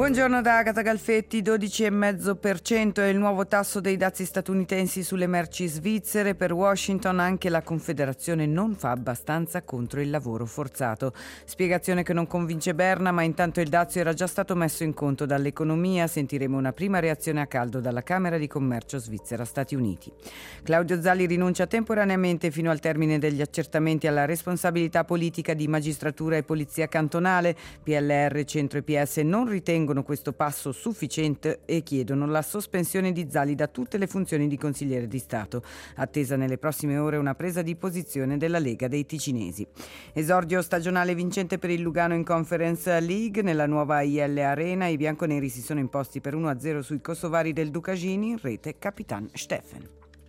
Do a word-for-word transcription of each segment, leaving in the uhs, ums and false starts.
Buongiorno da Agata Galfetti. Dodici virgola cinque per cento è il nuovo tasso dei dazi statunitensi sulle merci svizzere. Per Washington anche la Confederazione non fa abbastanza contro il lavoro forzato. Spiegazione che non convince Berna, ma intanto il dazio era già stato messo in conto dall'economia. Sentiremo una prima reazione a caldo dalla Camera di Commercio Svizzera-Stati Uniti. Claudio Zali rinuncia temporaneamente fino al termine degli accertamenti alla responsabilità politica di magistratura e polizia cantonale. P L R, Centro e P S non ritengono questo passo sufficiente e chiedono la sospensione di Zali da tutte le funzioni di consigliere di Stato. Attesa nelle prossime ore una presa di posizione della Lega dei Ticinesi. Esordio stagionale vincente per il Lugano in Conference League. Nella nuova I L Arena i bianconeri si sono imposti per uno a zero sui kosovari del Ducagini, in rete Capitan Steffen.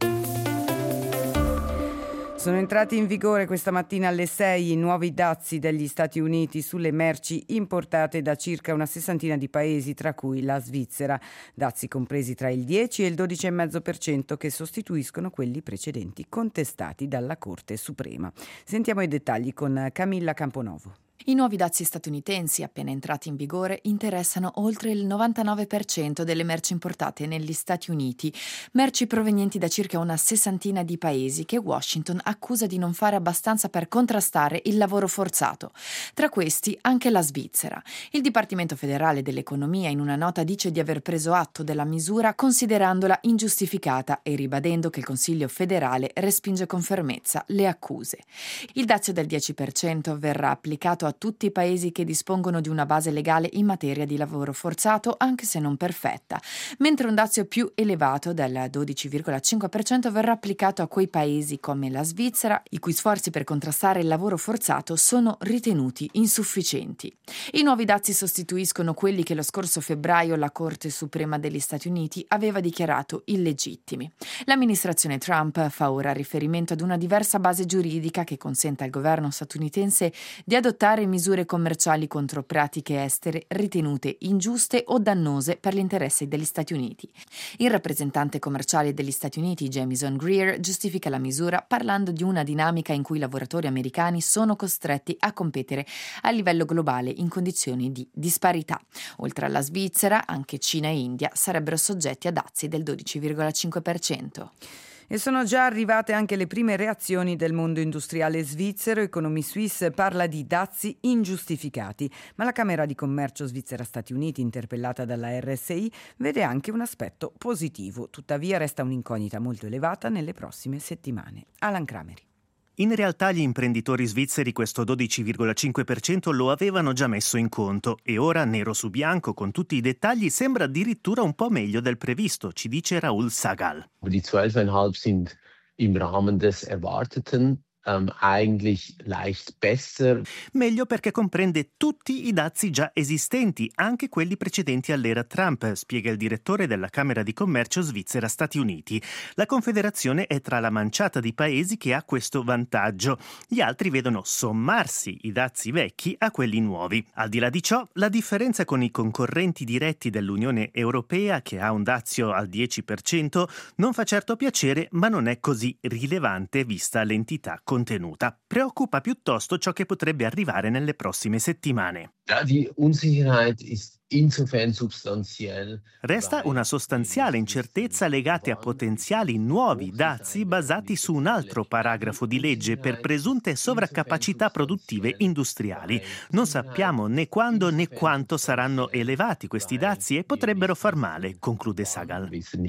Sono entrati in vigore questa mattina alle sei i nuovi dazi degli Stati Uniti sulle merci importate da circa una sessantina di paesi, tra cui la Svizzera. Dazi compresi tra il dieci e il dodici virgola cinque per cento che sostituiscono quelli precedenti contestati dalla Corte Suprema. Sentiamo i dettagli con Camilla Camponovo. I nuovi dazi statunitensi, appena entrati in vigore, interessano oltre il novantanove per cento delle merci importate negli Stati Uniti, merci provenienti da circa una sessantina di paesi che Washington accusa di non fare abbastanza per contrastare il lavoro forzato. Tra questi anche la Svizzera. Il Dipartimento federale dell'economia in una nota dice di aver preso atto della misura considerandola ingiustificata e ribadendo che il Consiglio federale respinge con fermezza le accuse. Il dazio del dieci per cento verrà applicato a a tutti i paesi che dispongono di una base legale in materia di lavoro forzato, anche se non perfetta, mentre un dazio più elevato del dodici virgola cinque per cento verrà applicato a quei paesi come la Svizzera, i cui sforzi per contrastare il lavoro forzato sono ritenuti insufficienti. I nuovi dazi sostituiscono quelli che lo scorso febbraio la Corte Suprema degli Stati Uniti aveva dichiarato illegittimi. L'amministrazione Trump fa ora riferimento ad una diversa base giuridica che consente al governo statunitense di adottare misure commerciali contro pratiche estere ritenute ingiuste o dannose per gli interessi degli Stati Uniti. Il rappresentante commerciale degli Stati Uniti, Jamieson Greer, giustifica la misura parlando di una dinamica in cui i lavoratori americani sono costretti a competere a livello globale in condizioni di disparità. Oltre alla Svizzera, anche Cina e India sarebbero soggetti a dazi del dodici virgola cinque per cento. E sono già arrivate anche le prime reazioni del mondo industriale svizzero. Economy Suisse parla di dazi ingiustificati, ma la Camera di Commercio Svizzera-Stati Uniti, interpellata dalla R S I, vede anche un aspetto positivo. Tuttavia resta un'incognita molto elevata nelle prossime settimane. Alan Crameri. In realtà gli imprenditori svizzeri questo dodici virgola cinque per cento lo avevano già messo in conto e ora, nero su bianco, con tutti i dettagli, sembra addirittura un po' meglio del previsto, ci dice Raoul Sagal. Die zwölf Komma fünf sind im Rahmen des Erwarteten. Um, eigentlich leicht besser. Meglio perché comprende tutti i dazi già esistenti, anche quelli precedenti all'era Trump, spiega il direttore della Camera di Commercio Svizzera-Stati Uniti. La Confederazione è tra la manciata di paesi che ha questo vantaggio. Gli altri vedono sommarsi i dazi vecchi a quelli nuovi. Al di là di ciò, la differenza con i concorrenti diretti dell'Unione Europea, che ha un dazio al dieci per cento, non fa certo piacere, ma non è così rilevante vista l'entità contenuta. Preoccupa piuttosto ciò che potrebbe arrivare nelle prossime settimane. Ja, die Unsicherheit ist insofern substanziell. Resta una sostanziale incertezza legata a potenziali nuovi dazi basati su un altro paragrafo di legge per presunte sovraccapacità produttive industriali. Non sappiamo né quando né quanto saranno elevati questi dazi e potrebbero far male, conclude Sagal.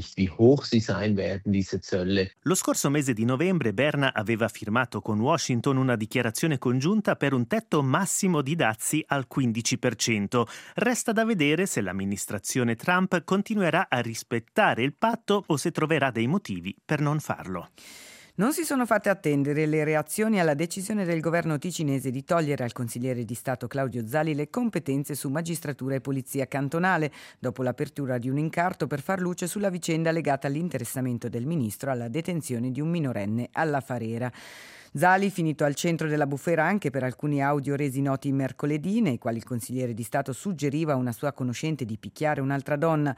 Lo scorso mese di novembre Berna aveva firmato con Washington una dichiarazione congiunta per un tetto massimo di dazi al quindici per cento. Resta da vedere se l'amministrazione Trump continuerà a rispettare il patto o se troverà dei motivi per non farlo. Non si sono fatte attendere le reazioni alla decisione del governo ticinese di togliere al consigliere di Stato Claudio Zali le competenze su magistratura e polizia cantonale, dopo l'apertura di un incarto per far luce sulla vicenda legata all'interessamento del ministro alla detenzione di un minorenne alla Farera. Zali, finito al centro della bufera anche per alcuni audio resi noti mercoledì, nei quali il consigliere di Stato suggeriva a una sua conoscente di picchiare un'altra donna.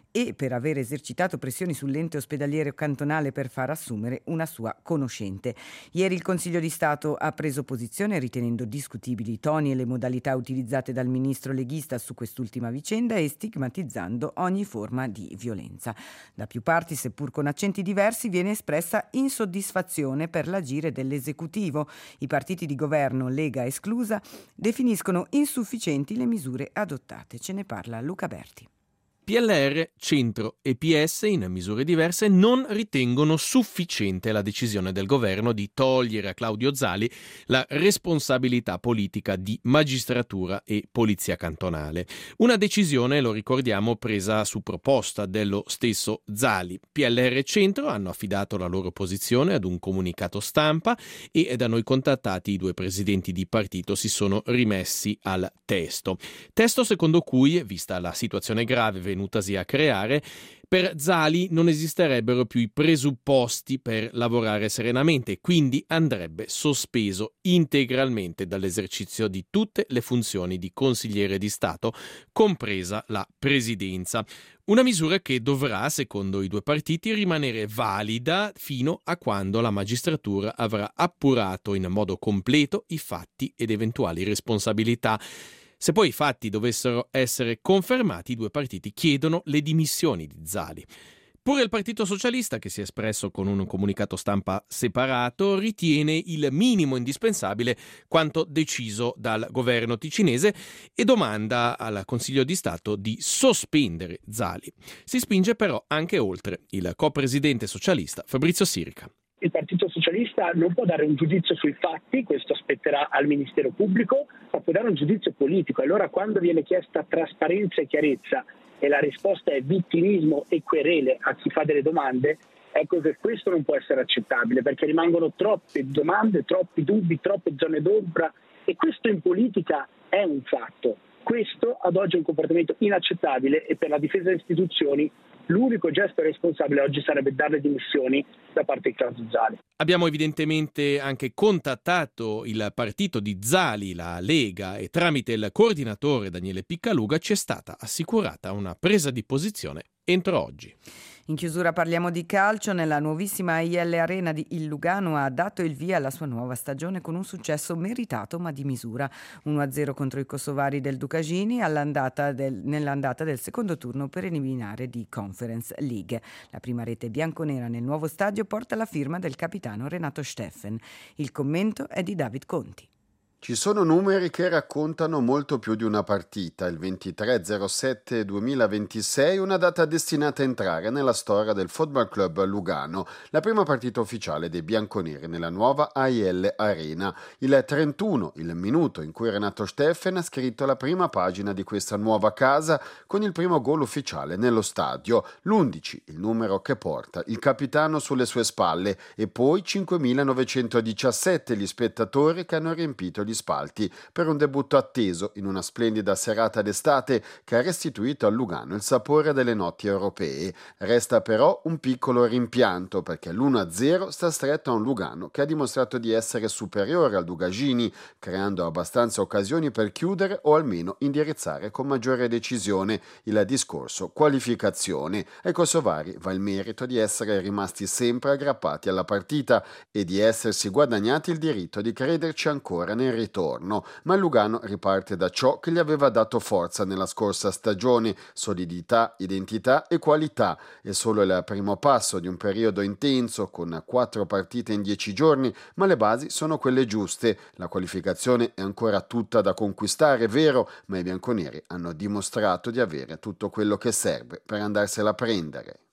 e per aver esercitato pressioni sull'ente ospedaliero cantonale per far assumere una sua conoscente. Ieri il Consiglio di Stato ha preso posizione ritenendo discutibili i toni e le modalità utilizzate dal ministro leghista su quest'ultima vicenda e stigmatizzando ogni forma di violenza. Da più parti, seppur con accenti diversi, viene espressa insoddisfazione per l'agire dell'esecutivo. I partiti di governo, Lega esclusa, definiscono insufficienti le misure adottate. Ce ne parla Luca Berti. P L R, Centro e P S, in misure diverse, non ritengono sufficiente la decisione del governo di togliere a Claudio Zali la responsabilità politica di magistratura e polizia cantonale. Una decisione, lo ricordiamo, presa su proposta dello stesso Zali. P L R e Centro hanno affidato la loro posizione ad un comunicato stampa e da noi contattati i due presidenti di partito si sono rimessi al testo. Testo secondo cui, vista la situazione grave venutasi a creare, per Zali non esisterebbero più i presupposti per lavorare serenamente, quindi andrebbe sospeso integralmente dall'esercizio di tutte le funzioni di consigliere di Stato, compresa la presidenza. Una misura che dovrà, secondo i due partiti, rimanere valida fino a quando la magistratura avrà appurato in modo completo i fatti ed eventuali responsabilità. Se poi i fatti dovessero essere confermati, i due partiti chiedono le dimissioni di Zali. Pure il Partito Socialista, che si è espresso con un comunicato stampa separato, ritiene il minimo indispensabile quanto deciso dal governo ticinese e domanda al Consiglio di Stato di sospendere Zali. Si spinge però anche oltre. Il co-presidente socialista Fabrizio Sirica. Il Partito Socialista non può dare un giudizio sui fatti, questo spetterà al Ministero Pubblico, ma può dare un giudizio politico. Allora, quando viene chiesta trasparenza e chiarezza e la risposta è vittimismo e querele a chi fa delle domande, ecco che questo non può essere accettabile, perché rimangono troppe domande, troppi dubbi, troppe zone d'ombra, e questo in politica è un fatto. Questo ad oggi è un comportamento inaccettabile e per la difesa delle istituzioni l'unico gesto responsabile oggi sarebbe dare le dimissioni da parte di Claudio Zali. Abbiamo evidentemente anche contattato il partito di Zali, la Lega, e tramite il coordinatore Daniele Piccaluga ci è stata assicurata una presa di posizione entro oggi. In chiusura parliamo di calcio. Nella nuovissima A I L Arena di il Lugano ha dato il via alla sua nuova stagione con un successo meritato ma di misura. uno a zero contro i kosovari del Ducagini all'andata del, nell'andata del secondo turno preliminare di Conference League. La prima rete bianconera nel nuovo stadio porta la firma del capitano Renato Steffen. Il commento è di David Conti. Ci sono numeri che raccontano molto più di una partita. Il ventitré zero sette duemilaventisei, una data destinata a entrare nella storia del Football Club Lugano, la prima partita ufficiale dei bianconeri nella nuova A I L Arena. Il trentuno, il minuto in cui Renato Steffen ha scritto la prima pagina di questa nuova casa con il primo gol ufficiale nello stadio. L'undici, il numero che porta il capitano sulle sue spalle, e poi cinquemilanovecentodiciassette gli spettatori che hanno riempito gli spalti per un debutto atteso in una splendida serata d'estate che ha restituito al Lugano il sapore delle notti europee. Resta però un piccolo rimpianto, perché l'uno a zero sta stretto a un Lugano che ha dimostrato di essere superiore al Ducagini, creando abbastanza occasioni per chiudere o almeno indirizzare con maggiore decisione il discorso qualificazione. Ai kosovari va il merito di essere rimasti sempre aggrappati alla partita e di essersi guadagnati il diritto di crederci ancora nel ritorno, ma il Lugano riparte da ciò che gli aveva dato forza nella scorsa stagione: solidità, identità e qualità. È solo il primo passo di un periodo intenso con quattro partite in dieci giorni, ma le basi sono quelle giuste. La qualificazione è ancora tutta da conquistare, è vero, ma i bianconeri hanno dimostrato di avere tutto quello che serve per andarsela a prendere.